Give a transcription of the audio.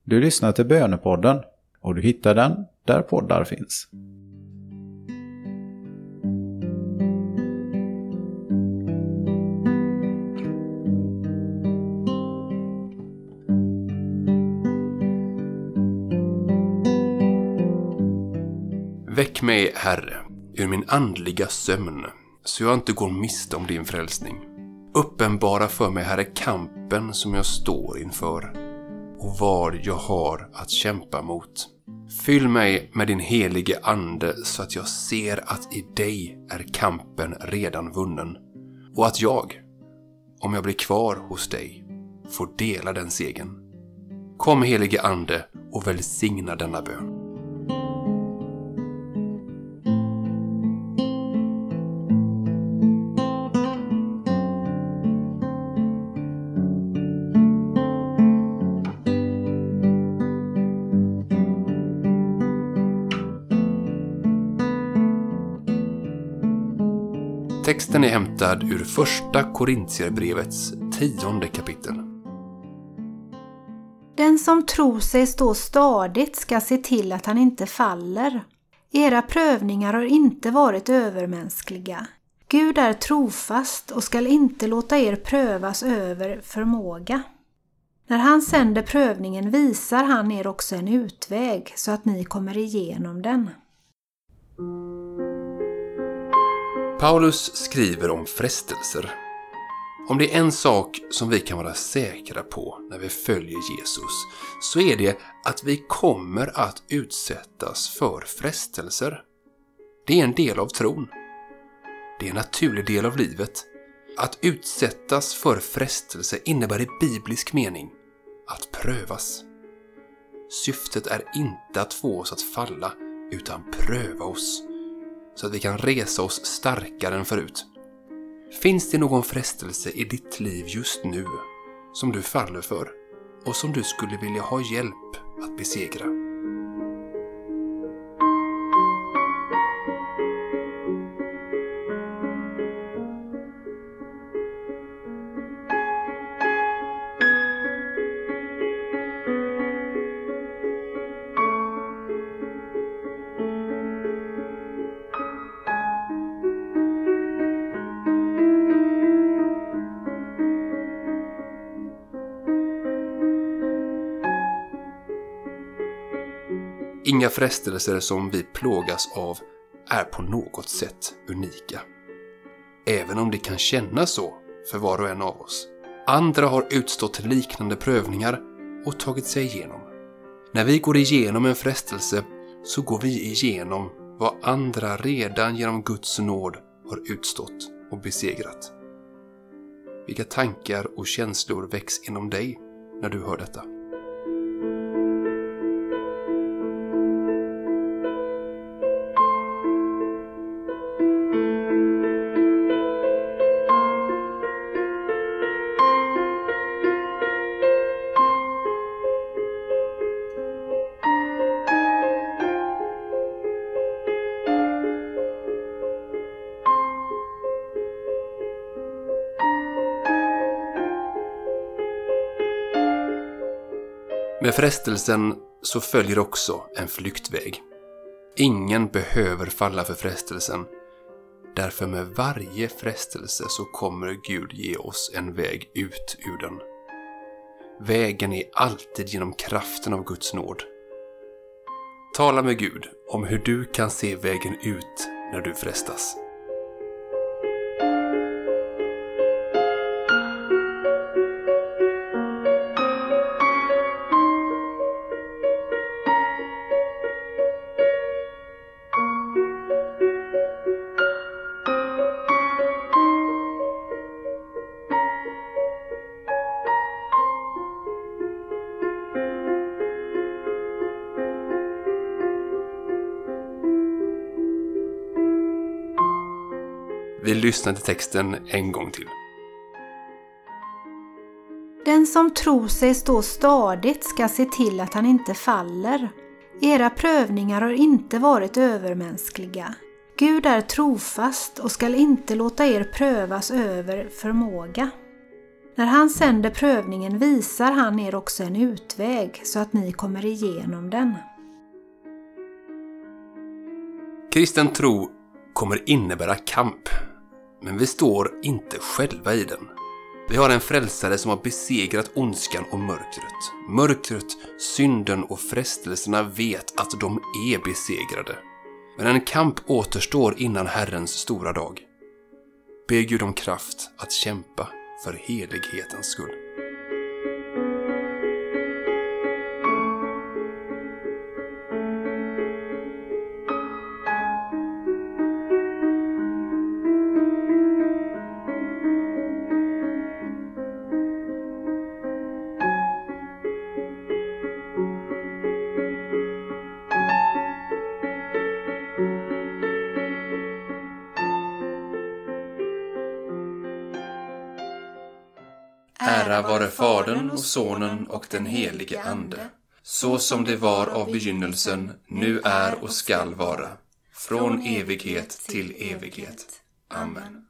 Du lyssnar till Bönepodden och du hittar den där poddar finns. Väck mig, Herre, ur min andliga sömn, så jag inte går miste om din frälsning. Uppenbara för mig, Herre, kampen som jag står inför och vad jag har att kämpa mot. Fyll mig med din helige ande så att jag ser att i dig är kampen redan vunnen och att jag, om jag blir kvar hos dig, får dela den segern. Kom, helige ande, och välsigna denna bön. Texten är hämtad ur första Korintierbrevets 10:e kapitel. Den som tror sig stå stadigt ska se till att han inte faller. Era prövningar har inte varit övermänskliga. Gud är trofast och skall inte låta er prövas över förmåga. När han sänder prövningen visar han er också en utväg så att ni kommer igenom den. Paulus skriver om frestelser. Om det är en sak som vi kan vara säkra på när vi följer Jesus, så är det att vi kommer att utsättas för frestelser. Det är en del av tron. Det är en naturlig del av livet. Att utsättas för frestelse innebär i biblisk mening att prövas. Syftet är inte att få oss att falla, utan pröva oss, så att vi kan resa oss starkare än förut. Finns det någon frestelse i ditt liv just nu som du faller för och som du skulle vilja ha hjälp att besegra? Inga frestelser som vi plågas av är på något sätt unika. Även om det kan kännas så för var och en av oss. Andra har utstått liknande prövningar och tagit sig igenom. När vi går igenom en frestelse så går vi igenom vad andra redan genom Guds nåd har utstått och besegrat. Vilka tankar och känslor väcks inom dig när du hör detta? Med frestelsen så följer också en flyktväg. Ingen behöver falla för frestelsen. Därför med varje frestelse så kommer Gud ge oss en väg ut ur den. Vägen är alltid genom kraften av Guds nåd. Tala med Gud om hur du kan se vägen ut när du frestas. Vi lyssnar till texten en gång till. Den som tror sig stå stadigt ska se till att han inte faller. Era prövningar har inte varit övermänskliga. Gud är trofast och skall inte låta er prövas över förmåga. När han sänder prövningen visar han er också en utväg så att ni kommer igenom den. Kristen tro kommer innebära kamp, men vi står inte själva i den. Vi har en frälsare som har besegrat ondskan och mörkret. Mörkret, synden och frestelserna vet att de är besegrade. Men en kamp återstår innan Herrens stora dag. Be Gud om kraft att kämpa för helighetens skull. Ära vare Fadern och Sonen och den helige Ande, så som det var av begynnelsen, nu är och skall vara, från evighet till evighet. Amen.